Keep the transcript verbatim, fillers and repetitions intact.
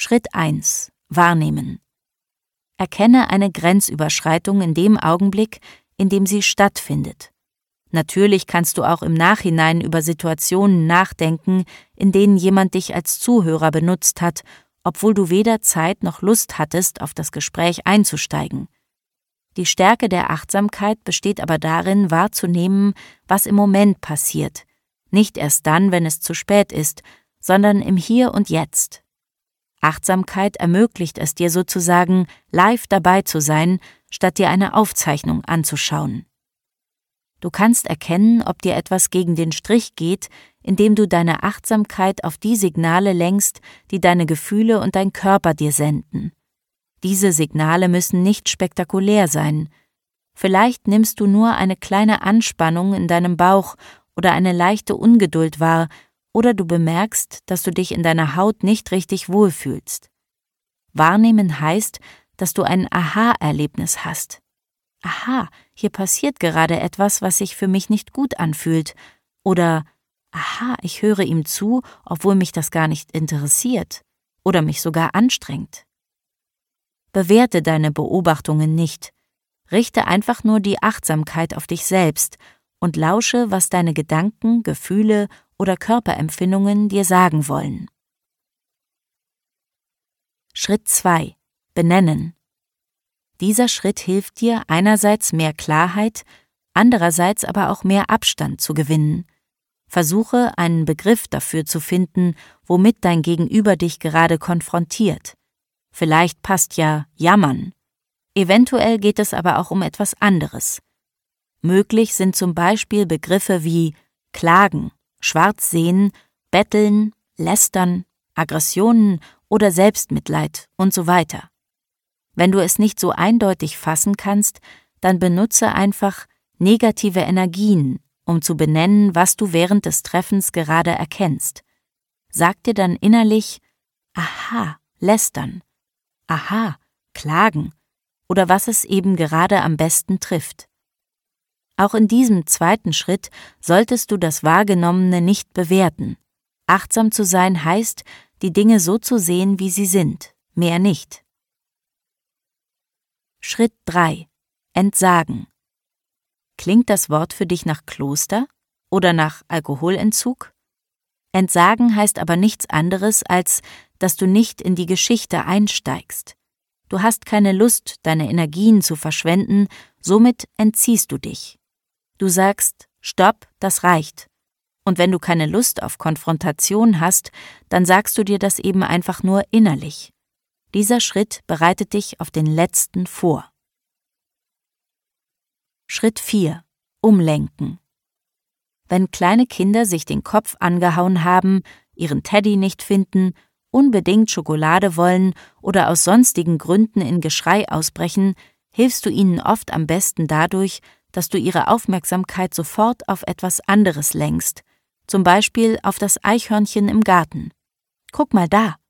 Schritt eins. Wahrnehmen. Erkenne eine Grenzüberschreitung in dem Augenblick, in dem sie stattfindet. Natürlich kannst du auch im Nachhinein über Situationen nachdenken, in denen jemand dich als Zuhörer benutzt hat, obwohl du weder Zeit noch Lust hattest, auf das Gespräch einzusteigen. Die Stärke der Achtsamkeit besteht aber darin, wahrzunehmen, was im Moment passiert, nicht erst dann, wenn es zu spät ist, sondern im Hier und Jetzt. Achtsamkeit ermöglicht es dir sozusagen, live dabei zu sein, statt dir eine Aufzeichnung anzuschauen. Du kannst erkennen, ob dir etwas gegen den Strich geht, indem du deine Achtsamkeit auf die Signale lenkst, die deine Gefühle und dein Körper dir senden. Diese Signale müssen nicht spektakulär sein. Vielleicht nimmst du nur eine kleine Anspannung in deinem Bauch oder eine leichte Ungeduld wahr, oder du bemerkst, dass du dich in deiner Haut nicht richtig wohlfühlst. Wahrnehmen heißt, dass du ein Aha-Erlebnis hast. Aha, hier passiert gerade etwas, was sich für mich nicht gut anfühlt. Oder, aha, ich höre ihm zu, obwohl mich das gar nicht interessiert oder mich sogar anstrengt. Bewerte deine Beobachtungen nicht. Richte einfach nur die Achtsamkeit auf dich selbst und lausche, was deine Gedanken, Gefühle oder Körperempfindungen dir sagen wollen. Schritt zwei. Benennen. Dieser Schritt hilft dir, einerseits mehr Klarheit, andererseits aber auch mehr Abstand zu gewinnen. Versuche, einen Begriff dafür zu finden, womit dein Gegenüber dich gerade konfrontiert. Vielleicht passt ja jammern. Eventuell geht es aber auch um etwas anderes. Möglich sind zum Beispiel Begriffe wie Klagen, Schwarzsehen, Betteln, Lästern, Aggressionen oder Selbstmitleid und so weiter. Wenn du es nicht so eindeutig fassen kannst, dann benutze einfach negative Energien, um zu benennen, was du während des Treffens gerade erkennst. Sag dir dann innerlich, aha, lästern, aha, klagen oder was es eben gerade am besten trifft. Auch in diesem zweiten Schritt solltest du das Wahrgenommene nicht bewerten. Achtsam zu sein heißt, die Dinge so zu sehen, wie sie sind, mehr nicht. Schritt drei. Entsagen. Klingt das Wort für dich nach Kloster oder nach Alkoholentzug? Entsagen heißt aber nichts anderes, als dass du nicht in die Geschichte einsteigst. Du hast keine Lust, deine Energien zu verschwenden, somit entziehst du dich. Du sagst, stopp, das reicht. Und wenn du keine Lust auf Konfrontation hast, dann sagst du dir das eben einfach nur innerlich. Dieser Schritt bereitet dich auf den letzten vor. Schritt vier. Umlenken. Wenn kleine Kinder sich den Kopf angehauen haben, ihren Teddy nicht finden, unbedingt Schokolade wollen oder aus sonstigen Gründen in Geschrei ausbrechen, hilfst du ihnen oft am besten dadurch, dass du ihre Aufmerksamkeit sofort auf etwas anderes lenkst, zum Beispiel auf das Eichhörnchen im Garten. Guck mal da.